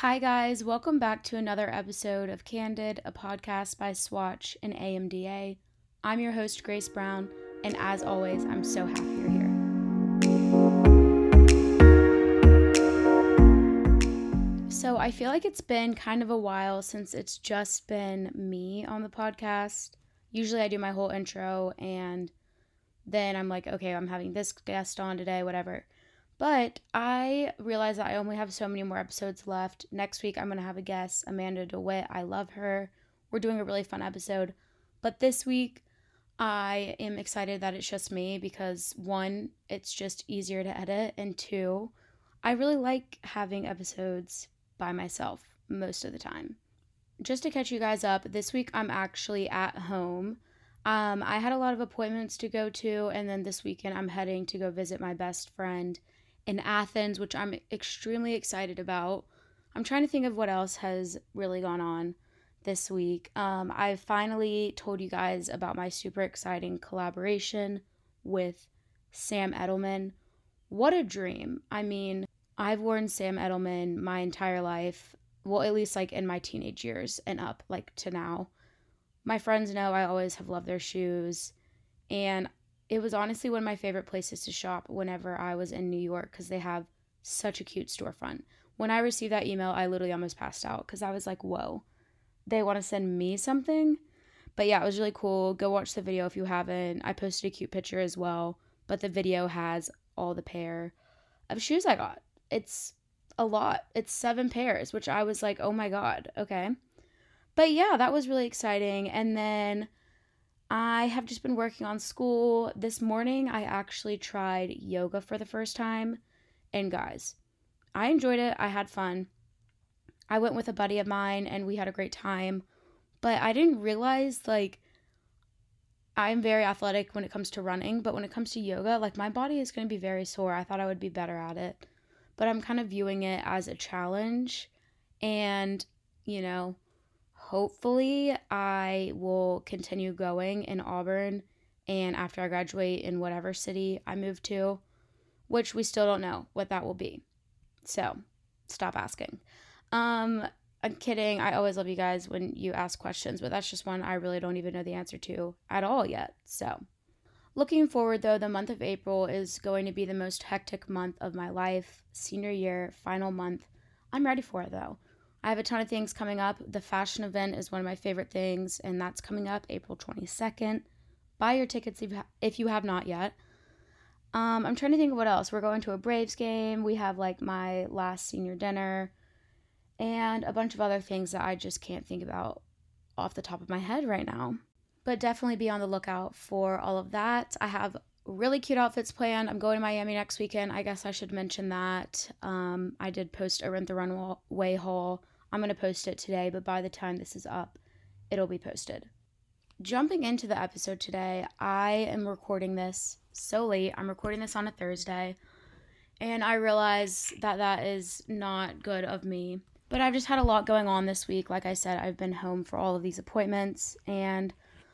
Hi, guys. Welcome back to another episode of Candid, a podcast by Swatch and AMDA. I'm your host, Grace Brown, and as always, I'm so happy you're here. So, I feel like it's been kind of a while since it's just been me on the podcast. Usually, I do my whole intro and then I'm like, okay, I'm having this guest on today, whatever. But I realize that I only have so many more episodes left. Next week, I'm going to have a guest, Amanda DeWitt. I love her. We're doing a really fun episode. But this week, I am excited that it's just me because one, it's just easier to edit. And two, I really like having episodes by myself most of the time. Just to catch you guys up, this week I'm actually at home. I had a lot of appointments to go to, and then this weekend I'm heading to go visit my best friend in Athens, which I'm extremely excited about. I'm trying to think of what else has really gone on this week. I finally told you guys about my super exciting collaboration with Sam Edelman. What a dream. I mean, I've worn Sam Edelman my entire life. Well, at least like in my teenage years and up, like to now. My friends know I always have loved their shoes. And it was honestly one of my favorite places to shop whenever I was in New York because they have such a cute storefront. When I received that email, I literally almost passed out because I was like, whoa, they want to send me something? But yeah, it was really cool. Go watch the video if you haven't. I posted a cute picture as well, but the video has all the pair of shoes I got. It's a lot. It's 7 pairs, which I was like, oh my God, okay. But yeah, that was really exciting. And then I have just been working on school. This morning, I actually tried yoga for the first time. And guys, I enjoyed it. I had fun. I went with a buddy of mine and we had a great time. But I didn't realize, like, I'm very athletic when it comes to running. But when it comes to yoga, like, my body is going to be very sore. I thought I would be better at it. But I'm kind of viewing it as a challenge. And, you know, hopefully I will continue going in Auburn and after I graduate in whatever city I move to, which we still don't know what that will be. So, stop asking. I'm kidding. I always love you guys when you ask questions, but that's just one I really don't even know the answer to at all yet. So, looking forward though, the month of April is going to be the most hectic month of my life. Senior year, final month. I'm ready for it though. I have a ton of things coming up. The fashion event is one of my favorite things, and that's coming up April 22nd. Buy your tickets if you have not yet. I'm trying to think of what else. We're going to a Braves game. We have like my last senior dinner and a bunch of other things that I just can't think about off the top of my head right now. But definitely be on the lookout for all of that. I have really cute outfits planned. I'm going to Miami next weekend. I guess I should mention that. I did post a Rent the Runway haul. I'm going to post it today, but by the time this is up, it'll be posted. Jumping into the episode today, I am recording this so late. I'm recording this on a Thursday, and I realize that that is not good of me. But I've just had a lot going on this week. Like I said, I've been home for all of these appointments, and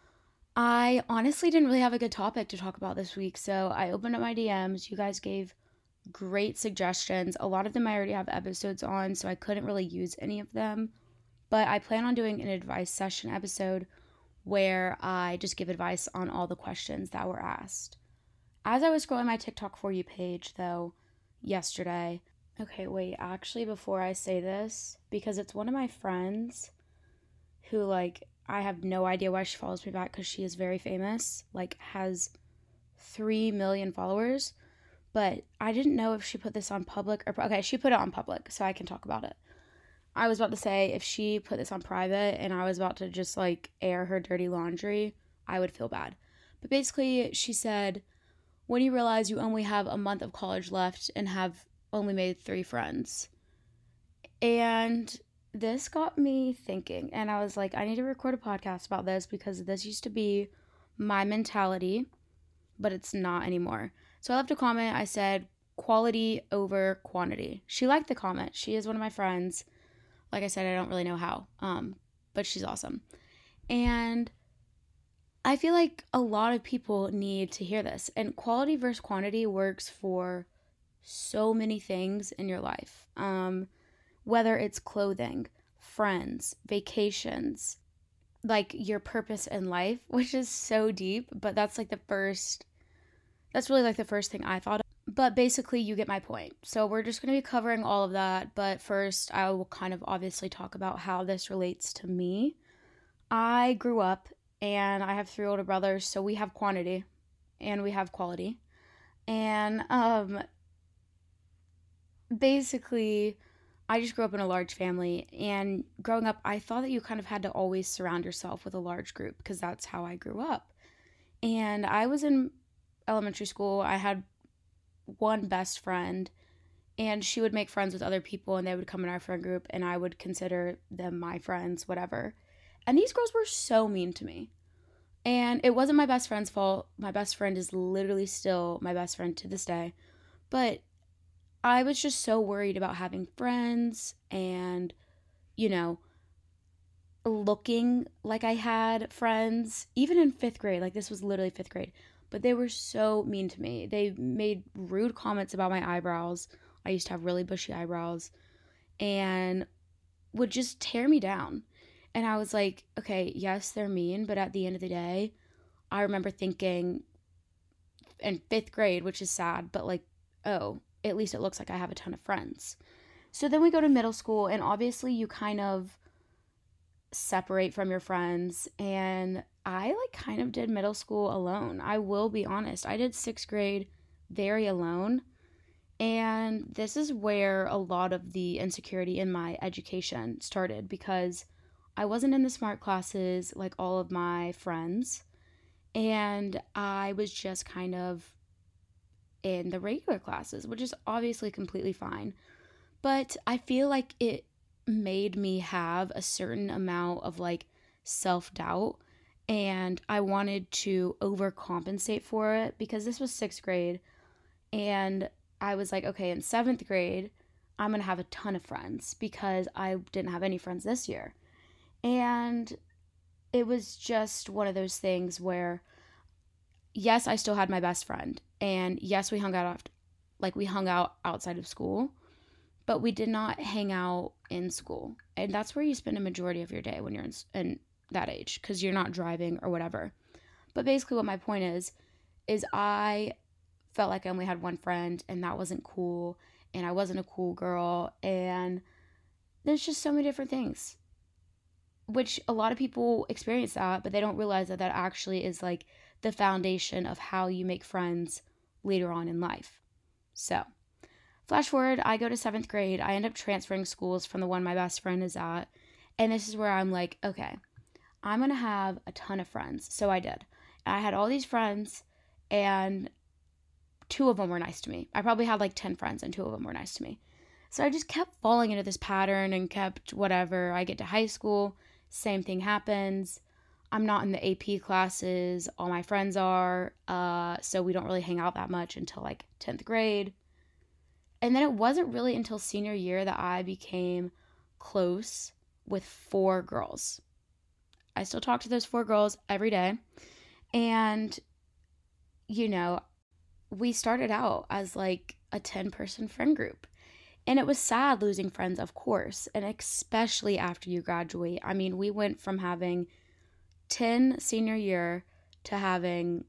I honestly didn't really have a good topic to talk about this week. So I opened up my DMs. You guys gave great suggestions. A lot of them I already have episodes on, so I couldn't really use any of them. But I plan on doing an advice session episode where I just give advice on all the questions that were asked. As I was scrolling my TikTok For You page, though, yesterday, okay, wait, actually, before I say this, because it's one of my friends who, like, I have no idea why she follows me back because she is very famous, like, has 3 million followers. But I didn't know if she put this on public or... Okay, she put it on public, so I can talk about it. I was about to say, if she put this on private and I was about to just, like, air her dirty laundry, I would feel bad. But basically, she said, when you realize you only have a month of college left and have only made 3 friends. And this got me thinking. And I was like, I need to record a podcast about this because this used to be my mentality, but it's not anymore. So I left a comment. I said, quality over quantity. She liked the comment. She is one of my friends. Like I said, I don't really know how, but she's awesome. And I feel like a lot of people need to hear this. And quality versus quantity works for so many things in your life. whether it's clothing, friends, vacations, like your purpose in life, which is so deep, but that's really like the first thing I thought of. But basically, you get my point. So we're just going to be covering all of that. But first, I will kind of obviously talk about how this relates to me. I grew up and I have 3 older brothers, so we have quantity and we have quality. And basically, I just grew up in a large family. And growing up, I thought that you kind of had to always surround yourself with a large group because that's how I grew up. And I was in elementary school. I had one best friend, and she would make friends with other people, and they would come in our friend group, and I would consider them my friends, whatever. And these girls were so mean to me. And it wasn't my best friend's fault. My best friend is literally still my best friend to this day. But I was just so worried about having friends and, you know, looking like I had friends, even in 5th grade. Like, this was literally 5th grade. But they were so mean to me. They made rude comments about my eyebrows. I used to have really bushy eyebrows. And would just tear me down. And I was like, okay, yes, they're mean. But at the end of the day, I remember thinking in 5th grade, which is sad, but like, oh, at least it looks like I have a ton of friends. So then we go to middle school, and obviously you kind of separate from your friends. And I like kind of did middle school alone. I will be honest. I did 6th grade very alone. And this is where a lot of the insecurity in my education started, because I wasn't in the smart classes like all of my friends. And I was just kind of in the regular classes, which is obviously completely fine. But I feel like it made me have a certain amount of like self-doubt, and I wanted to overcompensate for it because this was 6th grade, and I was like, okay, in 7th grade, I'm going to have a ton of friends because I didn't have any friends this year. And it was just one of those things where, yes, I still had my best friend, and yes, we hung out outside of school, but we did not hang out in school. And that's where you spend a majority of your day when you're in that age, because you're not driving or whatever. But basically what my point is I felt like I only had one friend, and that wasn't cool, and I wasn't a cool girl, and there's just so many different things, which a lot of people experience that, but they don't realize that that actually is like the foundation of how you make friends later on in life. So flash forward, I go to 7th grade. I end up transferring schools from the one my best friend is at. And this is where I'm like, okay, I'm going to have a ton of friends. So I did. And I had all these friends, and 2 of them were nice to me. I probably had like 10 friends, and 2 of them were nice to me. So I just kept falling into this pattern and kept whatever. I get to high school, same thing happens. I'm not in the AP classes. All my friends are. So we don't really hang out that much until like 10th grade. And then it wasn't really until senior year that I became close with 4 girls. I still talk to those 4 girls every day. And, you know, we started out as like a 10-person friend group. And it was sad losing friends, of course, and especially after you graduate. I mean, we went from having 10 senior year to having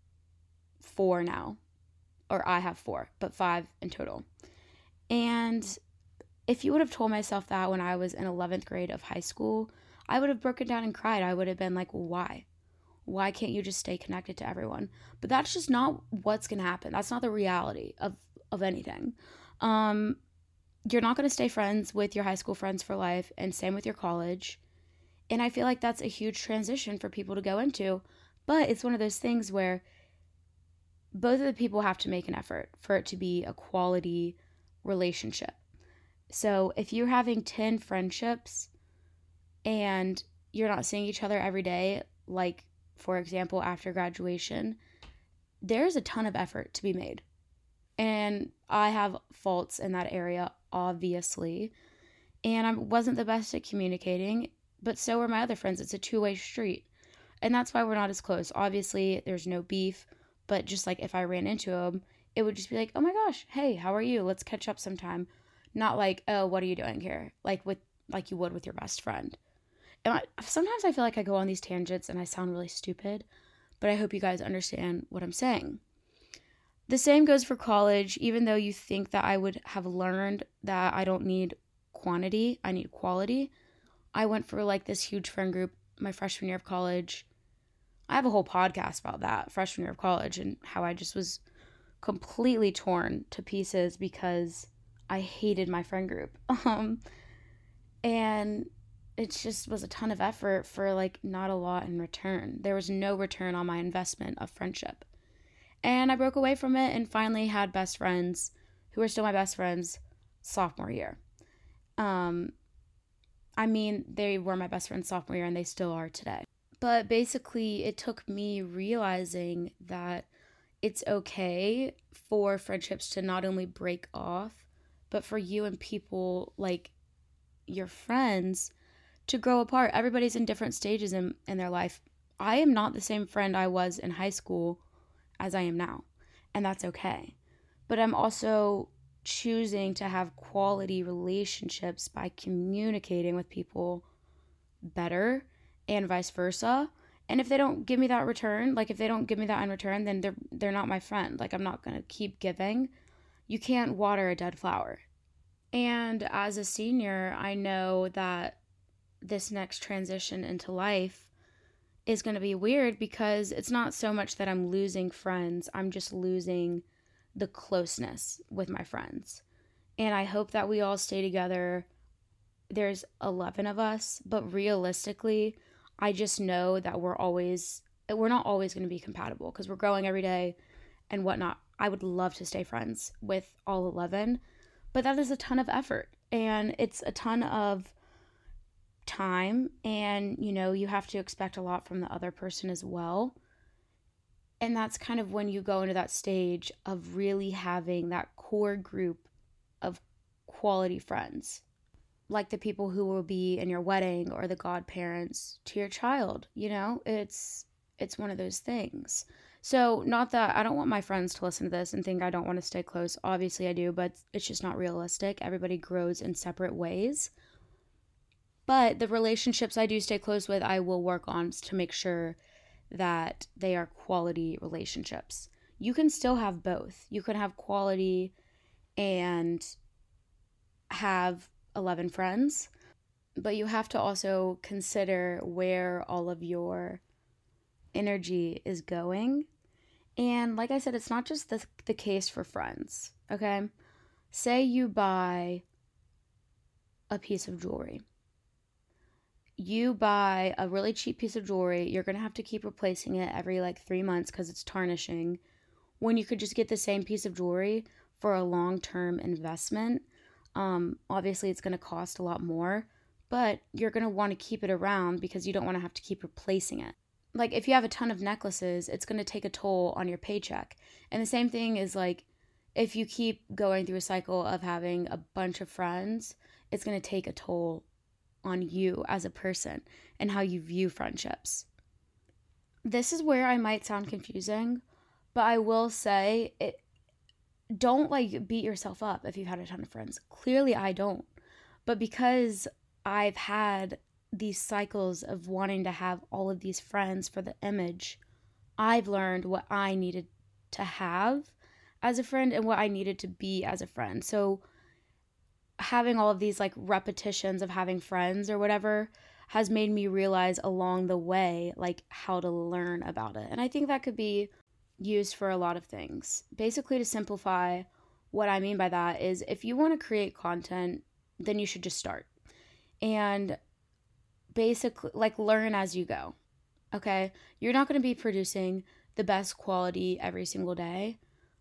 4 now. Or I have 4, but 5 in total. And if you would have told myself that when I was in 11th grade of high school, I would have broken down and cried. I would have been like, well, why? Why can't you just stay connected to everyone? But that's just not what's going to happen. That's not the reality of anything. You're not going to stay friends with your high school friends for life, and same with your college. And I feel like that's a huge transition for people to go into. But it's one of those things where both of the people have to make an effort for it to be a quality relationship. So if you're having 10 friendships and you're not seeing each other every day, like, for example, after graduation, there's a ton of effort to be made. And I have faults in that area, obviously. And I wasn't the best at communicating, but so were my other friends. It's a two-way street. And that's why we're not as close. Obviously, there's no beef, but just like if I ran into them, it would just be like, oh my gosh, hey, how are you? Let's catch up sometime. Not like, oh, what are you doing here? Like you would with your best friend. And sometimes I feel like I go on these tangents and I sound really stupid, but I hope you guys understand what I'm saying. The same goes for college. Even though you think that I would have learned that I don't need quantity, I need quality. I went for like this huge friend group my freshman year of college. I have a whole podcast about that, freshman year of college, and how I just was completely torn to pieces because I hated my friend group. And it just was a ton of effort for like not a lot in return. There was no return on my investment of friendship. And I broke away from it and finally had best friends who are still my best friends sophomore year. I mean, they were my best friends sophomore year and they still are today. But basically, it took me realizing that it's okay for friendships to not only break off, but for you and people like your friends to grow apart. Everybody's in different stages in their life. I am not the same friend I was in high school as I am now, and that's okay. But I'm also choosing to have quality relationships by communicating with people better and vice versa. And if they don't give me that return, like if they don't give me that in return, then they're not my friend. Like I'm not going to keep giving. You can't water a dead flower. And as a senior, I know that this next transition into life is going to be weird because it's not so much that I'm losing friends, I'm just losing the closeness with my friends. And I hope that we all stay together. There's 11 of us, but realistically, I just know that we're not always going to be compatible because we're growing every day and whatnot. I would love to stay friends with all 11, but that is a ton of effort and it's a ton of time, and you have to expect a lot from the other person as well. And that's kind of when you go into that stage of really having that core group of quality friends, like the people who will be in your wedding or the godparents to your child. It's one of those things. So, not that I don't want my friends to listen to this and think I don't want to stay close. Obviously I do, but it's just not realistic. Everybody grows in separate ways. But the relationships I do stay close with, I will work on to make sure that they are quality relationships. You can still have both. You can have quality and have 11 friends, but you have to also consider where all of your energy is going. And like I said, it's not just the case for friends, okay? Say you buy a piece of jewelry. You buy a really cheap piece of jewelry, you're going to have to keep replacing it every like 3 months because it's tarnishing, when you could just get the same piece of jewelry for a long-term investment. Obviously, it's going to cost a lot more, but you're going to want to keep it around because you don't want to have to keep replacing it. Like if you have a ton of necklaces, it's going to take a toll on your paycheck. And the same thing is like if you keep going through a cycle of having a bunch of friends, it's going to take a toll on you as a person and how you view friendships. This is where I might sound confusing, but I will say it. Don't like beat yourself up if you've had a ton of friends. Clearly I don't. But because I've had these cycles of wanting to have all of these friends for the image, I've learned what I needed to have as a friend and what I needed to be as a friend. So having all of these like repetitions of having friends or whatever has made me realize along the way like how to learn about it. And I think that could be used for a lot of things. Basically, to simplify, what I mean by that is if you want to create content, then you should just start. And basically like learn as you go. Okay? You're not going to be producing the best quality every single day.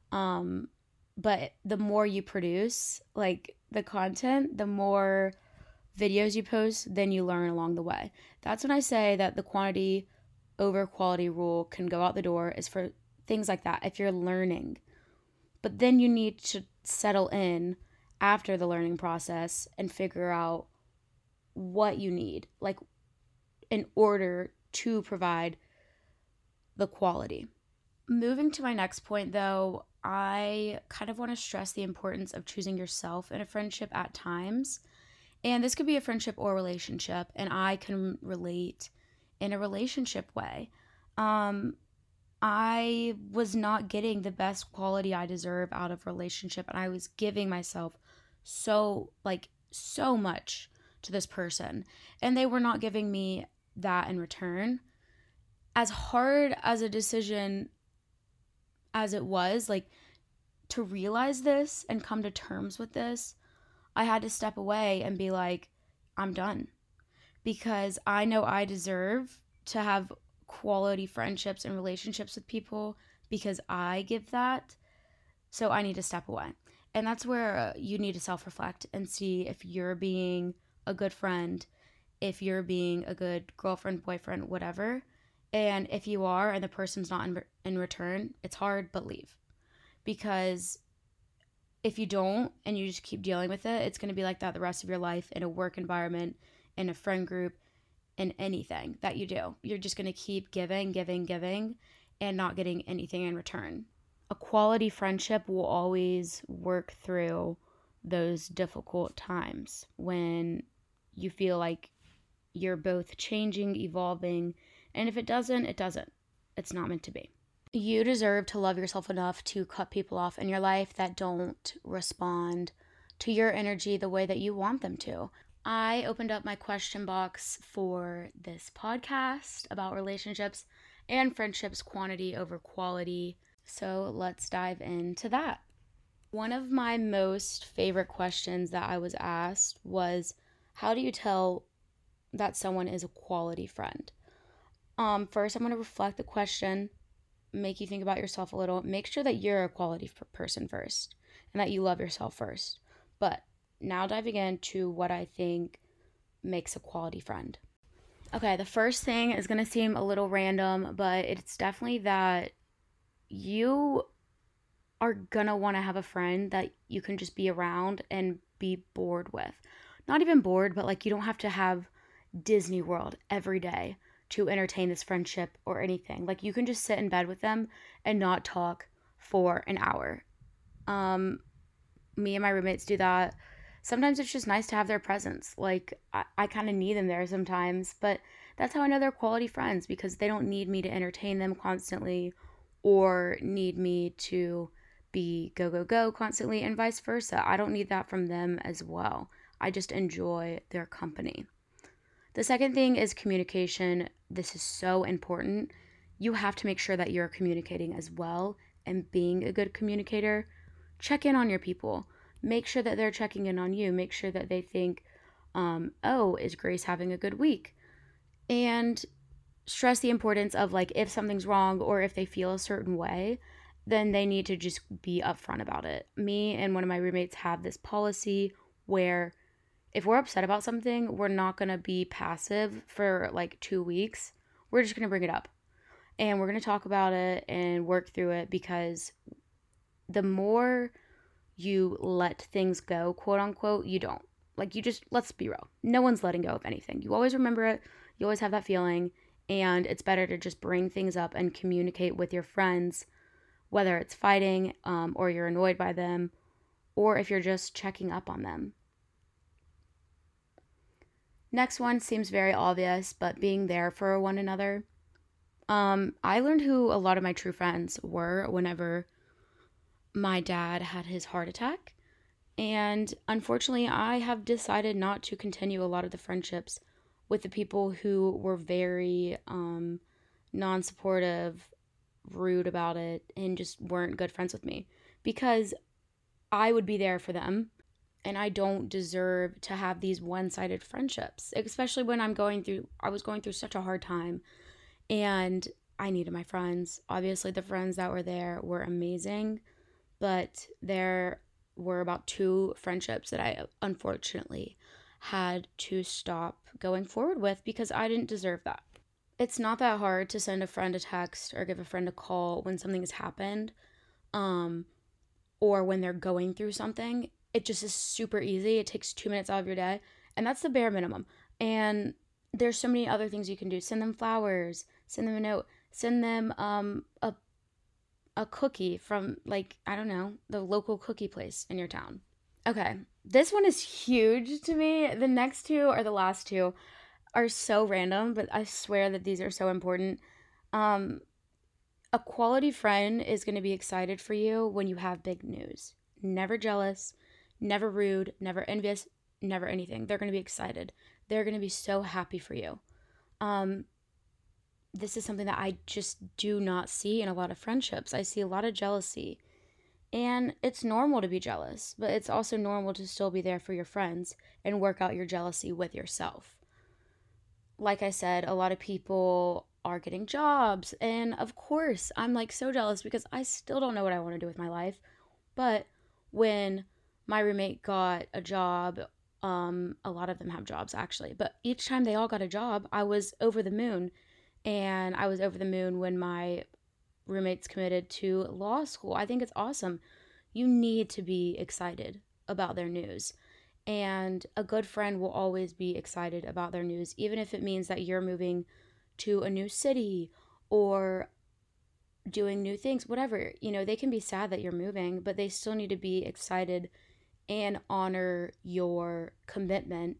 But the more you produce, like the content, the more videos you post, then you learn along the way. That's when I say that the quantity over quality rule can go out the door, is for things like that, if you're learning. But then you need to settle in after the learning process and figure out what you need, like in order to provide the quality. Moving to my next point though, I kind of want to stress the importance of choosing yourself in a friendship at times. And this could be a friendship or relationship, and I can relate in a relationship way. Um, I was not getting the best quality I deserve out of relationship, and I was giving myself so much to this person, and they were not giving me that in return. As hard as a decision as it was, like, to realize this and come to terms with this, I had to step away and be like, I'm done. Because I know I deserve to have quality friendships and relationships with people because I give that. So I need to step away. And that's where you need to self reflect and see if you're being a good friend, if you're being a good girlfriend, boyfriend, whatever. And if you are and the person's not in return, it's hard, but leave. Because if you don't and you just keep dealing with it, it's going to be like that the rest of your life in a work environment, in a friend group, in anything that you do. You're just going to keep giving, giving, giving, and not getting anything in return. A quality friendship will always work through those difficult times when you feel like you're both changing, evolving, and if it doesn't, it doesn't. It's not meant to be. You deserve to love yourself enough to cut people off in your life that don't respond to your energy the way that you want them to. I opened up my question box for this podcast about relationships and friendships, quantity over quality. So let's dive into that. One of my most favorite questions that I was asked was, how do you tell that someone is a quality friend? First, I'm going to reflect the question, make you think about yourself a little. Make sure that you're a quality person first and that you love yourself first. But now diving into what I think makes a quality friend. Okay, the first thing is going to seem a little random, but it's definitely that you are going to want to have a friend that you can just be around and be bored with. Not even bored, but like you don't have to have Disney World every day to entertain this friendship or anything. Like you can just sit in bed with them and not talk for an hour. Me and my roommates do that. Sometimes it's just nice to have their presence. Like I kind of need them there sometimes, but that's how I know they're quality friends, because they don't need me to entertain them constantly or need me to be go, go, go constantly, and vice versa. I don't need that from them as well. I just enjoy their company. The second thing is communication. This is so important. You have to make sure that you're communicating as well and being a good communicator. Check in on your people. Make sure that they're checking in on you. Make sure that they think, oh, is Grace having a good week? And stress the importance of, like, if something's wrong or if they feel a certain way, then they need to just be upfront about it. Me and one of my roommates have this policy where if we're upset about something, we're not going to be passive for like 2 weeks. We're just going to bring it up. And we're going to talk about it and work through it, because the more you let things go, quote unquote, you don't. Like, you just, let's be real. No one's letting go of anything. You always remember it. You always have that feeling. And it's better to just bring things up and communicate with your friends, whether it's fighting or you're annoyed by them, or if you're just checking up on them. Next one seems very obvious, but being there for one another. I learned who a lot of my true friends were whenever my dad had his heart attack. And unfortunately, I have decided not to continue a lot of the friendships with the people who were very non-supportive, rude about it, and just weren't good friends with me, because I would be there for them. And I don't deserve to have these one-sided friendships, especially when I was going through such a hard time and I needed my friends. Obviously, the friends that were there were amazing, but there were about 2 friendships that I unfortunately had to stop going forward with because I didn't deserve that. It's not that hard to send a friend a text or give a friend a call when something has happened, or when they're going through something. It just is super easy. It takes 2 minutes out of your day, and that's the bare minimum. And there's so many other things you can do. Send them flowers, send them a note, send them a cookie from, like, I don't know, the local cookie place in your town. Okay, this one is huge to me. The next two, or the last two, are so random, but I swear that these are so important. Um, a quality friend is going to be excited for you when you have big news. Never jealous, never rude, never envious, never anything. They're going to be excited. They're going to be so happy for you. Um, this is something that I just do not see in a lot of friendships. I see a lot of jealousy. And it's normal to be jealous, but it's also normal to still be there for your friends and work out your jealousy with yourself. Like I said, a lot of people are getting jobs. And of course, I'm like so jealous because I still don't know what I want to do with my life. But when my roommate got a job, a lot of them have jobs actually, but each time they all got a job, I was over the moon. And I was over the moon when my roommates committed to law school. I think it's awesome. You need to be excited about their news. And a good friend will always be excited about their news, even if it means that you're moving to a new city or doing new things, whatever. They can be sad that you're moving, but they still need to be excited and honor your commitment,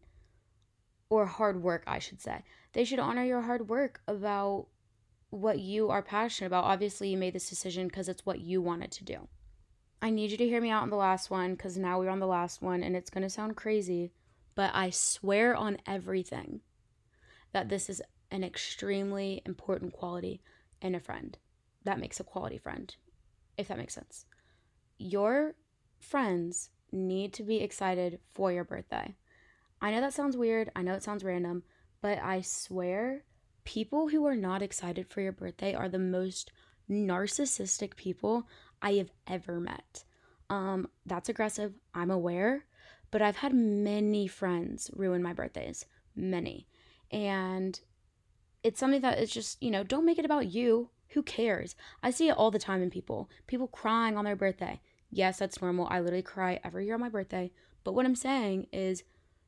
or hard work, I should say. They should honor your hard work about what you are passionate about. Obviously, you made this decision because it's what you wanted to do. I need you to hear me out on the last one because now we're on the last one and it's going to sound crazy, but I swear on everything that this is an extremely important quality in a friend that makes a quality friend, if that makes sense. Your friends need to be excited for your birthday. I know that sounds weird. I know it sounds random, but I swear people who are not excited for your birthday are the most narcissistic people I have ever met. That's aggressive. I'm aware, but I've had many friends ruin my birthdays. Many. And it's something that is just, don't make it about you. Who cares? I see it all the time in people. People crying on their birthday. Yes, that's normal. I literally cry every year on my birthday. But what I'm saying is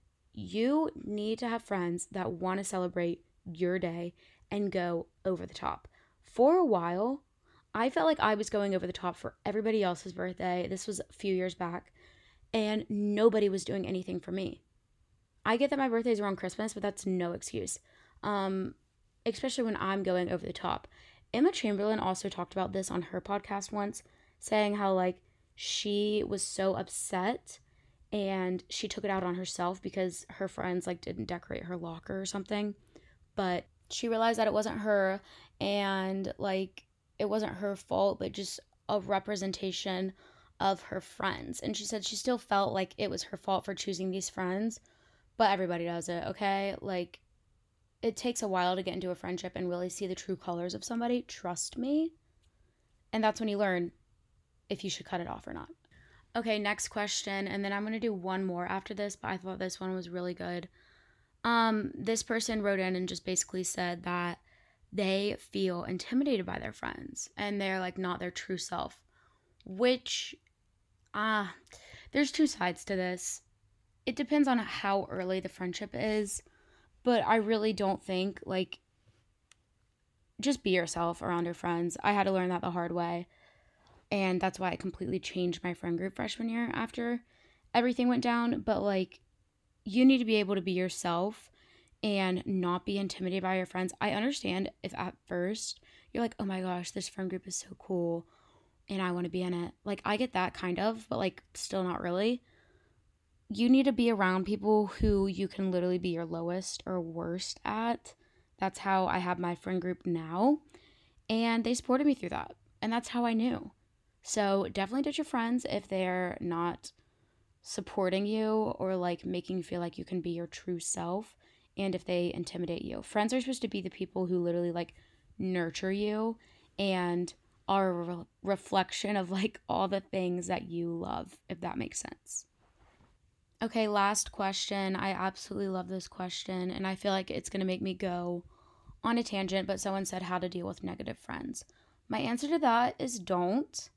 you need to have friends that want to celebrate your day and go over the top. For a while, I felt like I was going over the top for everybody else's birthday. This was a few years back, and nobody was doing anything for me. I get that my birthdays are on Christmas, but that's no excuse, especially when I'm going over the top. Emma Chamberlain also talked about this on her podcast once, saying how, like, she was so upset and she took it out on herself because her friends, like, didn't decorate her locker or something. But she realized that it wasn't her, and, like, it wasn't her fault, but just a representation of her friends. And she said she still felt like it was her fault for choosing these friends, but everybody does it, okay? Like, it takes a while to get into a friendship and really see the true colors of somebody. Trust me. And that's when you learn if you should cut it off or not. Okay, next question. And then I'm going to do one more after this, but I thought this one was really good. This person wrote in and just basically said that they feel intimidated by their friends and they're, like, not their true self, which, there's two sides to this. It depends on how early the friendship is, but I really don't think, like, just be yourself around your friends. I had to learn that the hard way, and that's why I completely changed my friend group freshman year after everything went down. But, like, you need to be able to be yourself and not be intimidated by your friends. I understand if at first you're like, oh my gosh, this friend group is so cool and I want to be in it. Like, I get that kind of, but, like, still not really. You need to be around people who you can literally be your lowest or worst at. That's how I have my friend group now. And they supported me through that. And that's how I knew. So definitely ditch your friends if they're not supporting you or, like, making you feel like you can be your true self, and if they intimidate you. Friends are supposed to be the people who literally, like, nurture you and are a reflection of, like, all the things that you love, if that makes sense. Okay, last question. I absolutely love this question, and I feel like it's going to make me go on a tangent, but someone said how to deal with negative friends. My answer to that is don't.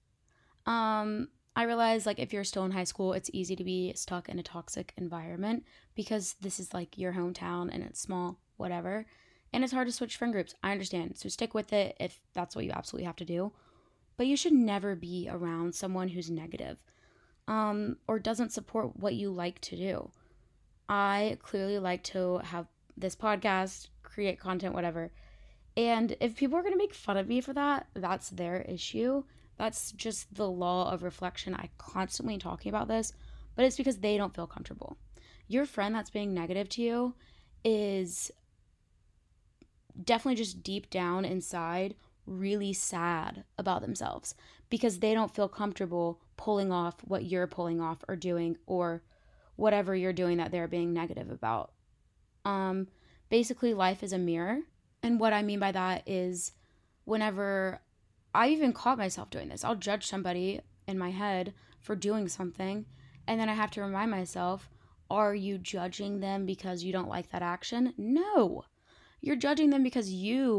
I realize, like, if you're still in high school, it's easy to be stuck in a toxic environment because this is, like, your hometown and it's small, whatever. And it's hard to switch friend groups. I understand. So stick with it if that's what you absolutely have to do. but you should never be around someone who's negative, or doesn't support what you like to do. I clearly like to have this podcast, create content, whatever. And if people are going to make fun of me for that, that's their issue. That's just the law of reflection. I constantly talking about this, but it's because they don't feel comfortable. Your friend that's being negative to you is definitely just deep down inside really sad about themselves because they don't feel comfortable pulling off what you're pulling off or doing, or whatever you're doing that they're being negative about. Basically, life is a mirror. And what I mean by that is whenever I even caught myself doing this, I'll judge somebody in my head for doing something, and then I have to remind myself, are you judging them because you don't like that action? No. You're judging them because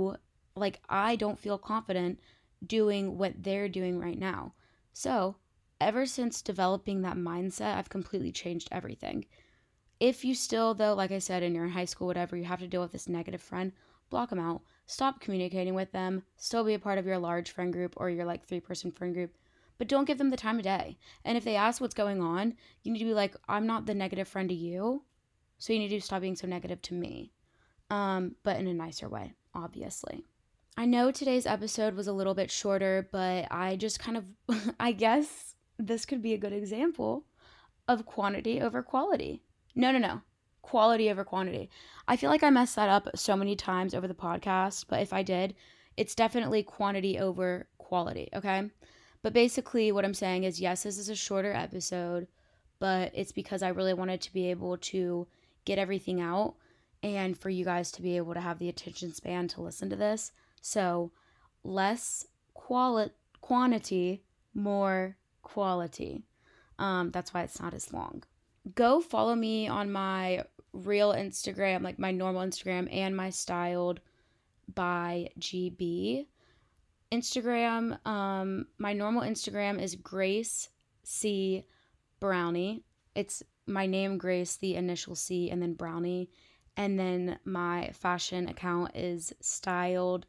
I don't feel confident doing what they're doing right now. So, ever since developing that mindset, I've completely changed everything. If you still, though, like I said, and you're in high school, whatever, you have to deal with this negative friend, block them out. Stop communicating with them. Still be a part of your large friend group or your 3-person friend group, but don't give them the time of day. And if they ask what's going on, you need to be like, I'm not the negative friend to you, so you need to stop being so negative to me. But in a nicer way, obviously. I know today's episode was a little bit shorter, but I just kind of, I guess this could be a good example of quantity over quality. No. Quality over quantity. I feel like I messed that up so many times over the podcast, but if I did, it's definitely quantity over quality, okay? But basically what I'm saying is, yes, this is a shorter episode, but it's because I really wanted to be able to get everything out and for you guys to be able to have the attention span to listen to this. So less quantity, more quality. That's why it's not as long. Go follow me on my real Instagram, like my normal Instagram, and my Styled by GB Instagram. My normal Instagram is Grace C Brownie. It's my name, Grace, the initial C, and then Brownie. And then my fashion account is Styled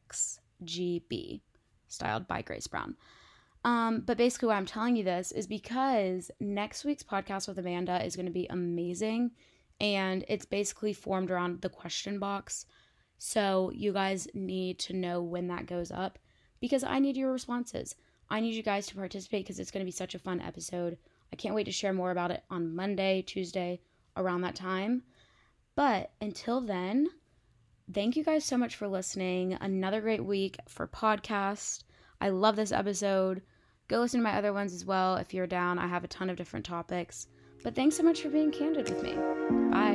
XGB, Styled by Grace Brown. But basically why I'm telling you this is because next week's podcast with Amanda is going to be amazing, and it's basically formed around the question box. So you guys need to know when that goes up because I need your responses. I need you guys to participate because it's going to be such a fun episode. I can't wait to share more about it on Monday, Tuesday, around that time. But until then, thank you guys so much for listening. Another great week for podcast. I love this episode. Go listen to my other ones as well if you're down. I have a ton of different topics. But thanks so much for being candid with me. Bye.